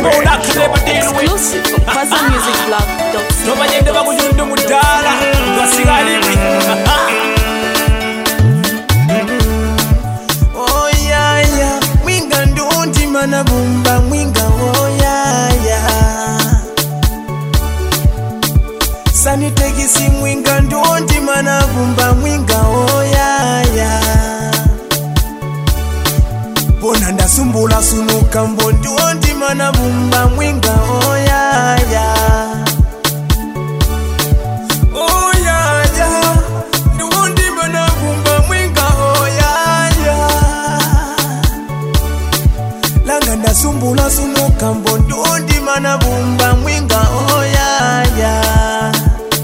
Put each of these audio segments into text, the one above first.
Exclusive for PazzaMusicBlog.com. Nobagende bakujunda mudala twasiga lipi. Oh yeah yeah, mwinga ndundi mana bumba mwinga oh yeah yeah. Sani tegisi mwinga ndundi mana bumba mwinga oh yeah yeah. Bona ndasumbula sunuka mbondundi mana bumba mwinga oh yeah yeah. Oh yeah yeah, ndundi mana bumba mwinga oh yeah yeah. Langa ndasumbula sunuka mbondundi mana bumba mwinga oh yeah yeah.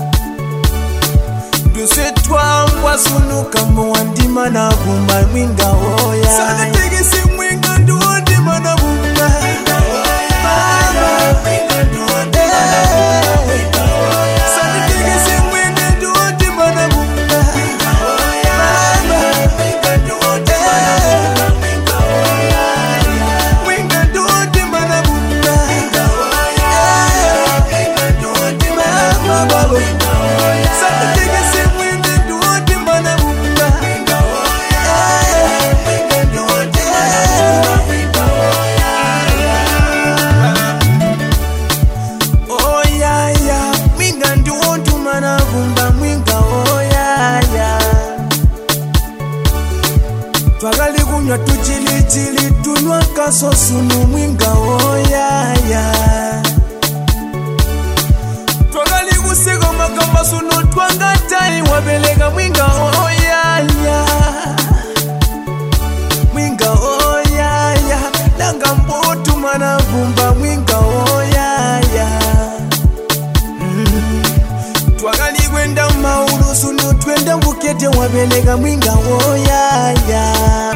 Duse twangwa sunuka mwandi mana bumba mwinga oh yeah. Sana tegisi mwinga ndundi mana bumba mwinga oh yeah. Mwinga ndundi mana bumba mwinga oh yeah. Sana tegisi mwinga ndundi mana bumba mwinga oh yeah. Mwinga ndundi mana bumba mwinga oh yeah. Mwinga ndundi mana bumba mwinga oh yeah. Mwinga ndundi mana bumba mwinga oh yeah. Sana tegisi mwinga ndundi mana bumba mwinga oh yeah. Mwinga ndundi mana bumba mwinga oh yeah. Oh yeah yeah, mwinga ndundi mana bumba mwinga oh yeah yeah. Twagali kunywa tuchili tunwa kasosunu mwinga oh yeah yeah. Twagali kusego makamba sunu twangatai wabelega mwinga oh yeah yeah. Mwinga oh yeah yeah, langa mbotu mana bumba mwinga oh yeah yeah. Twagali kwenda maulu sunu twenda mbukete wabelega mwinga oh yeah yeah.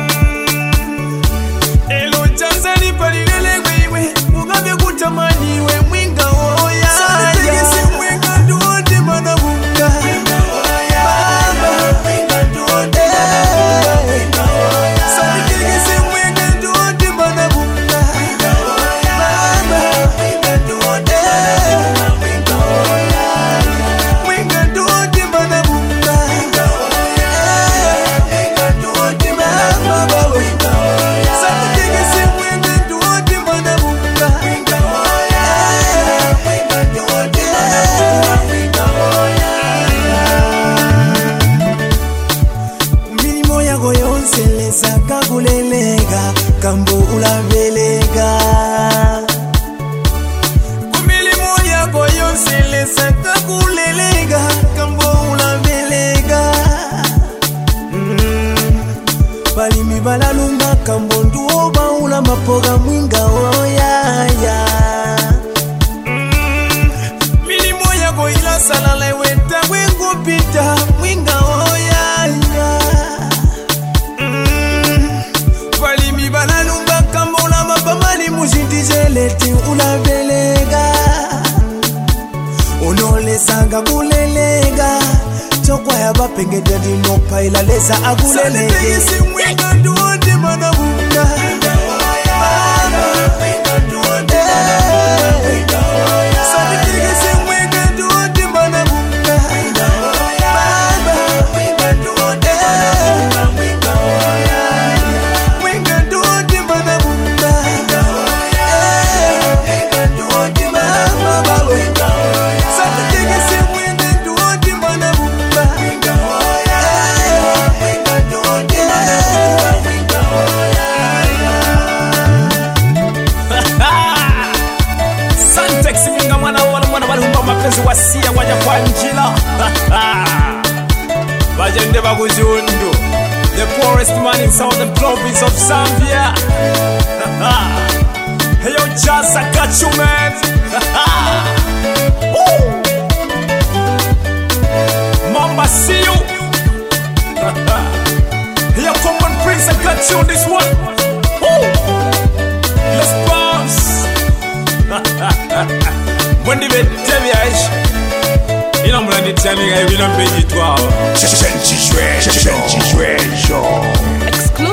Elo chanzani palilele wewe ugabe kutamaniwe mwinga oh yeah yeah. Tegisi mwinga ndundi mana bumba mwinga oh yeah. Mwinga ndundi mana bumba mwinga oh yeah. Tegisi mwinga ndundi mana bumba mwinga oh yeah. Mwinga ndundi mana bumba mwinga oh yeah. Mwinga ndundi mana bumba mwinga oh yeah. Mwinga ndundi mana bumba mwinga oh yeah. Tegisi mwinga ndundi mana bumba mwinga oh yeah. Mwinga ndundi mana bumba mwinga oh yeah. Milimo yako yonse lesa kakulelega kambo ulabelega. Kumilimo yako yonse lesa kakulelega kambo ulabelega. Balimi balalunga kambo nduoba ula mapoga mwinga oh yeah yeah. Milimo yako ila salala weta wengu pita mwinga oh yeah yeah. Balimi balalunga kambo ula mapamali mujindijeleti ula belega. Onole sanga kulelega chokwa ya bapengede dino paila lesa agulelege. Tegisi mwinga ndundi mana bumba mwinga oh yeah. Mwinga ndundi mana bumba mwinga oh yeah. Tegisi mwinga ndundi mana bumba mwinga oh yeah. Mwinga ndundi mana bumba mwinga oh yeah. Mwinga ndundi mana bumba mwinga oh yeah. Mwinga ndundi mana bumba mwinga oh yeah. Tegisi mwinga ndundi mana bumba mwinga oh yeah. Mwinga ndundi mana bumba mwinga oh yeah. Santex mwinga mwana wala balumba mapenzi wasia waja kwa njila. Bajende bakujundu, the poorest man in southern province of Zambia. Hey yo Jazz, I got you man. Woo! Mamba see you. Hey yo Common Prince, I got you on this one. Woo! Let's bounce. When the bed tell me il en me dit il en me dit toi. Exclusive